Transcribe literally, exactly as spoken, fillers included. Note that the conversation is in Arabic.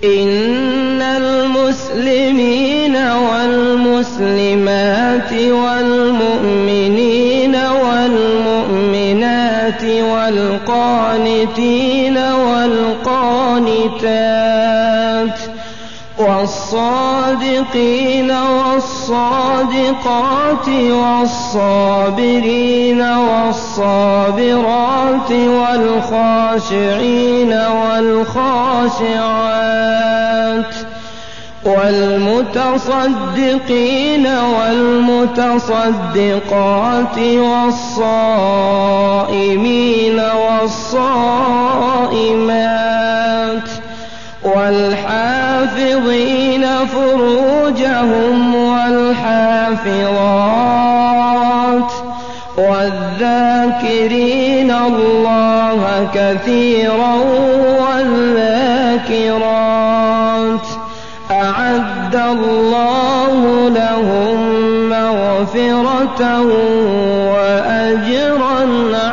إن المسلمين والمسلمات والمؤمنين والمؤمنات والقانتين والقانتات والصادقين والصادقات والصابرين والصابرات والخاشعين والخاشعات والمتصدقين والمتصدقات والصائمين والصائمات والحافظين فروجهم والحافظات والذاكرين الله كثيرا والذاكرات أعد الله لهم مغفرة وأجرا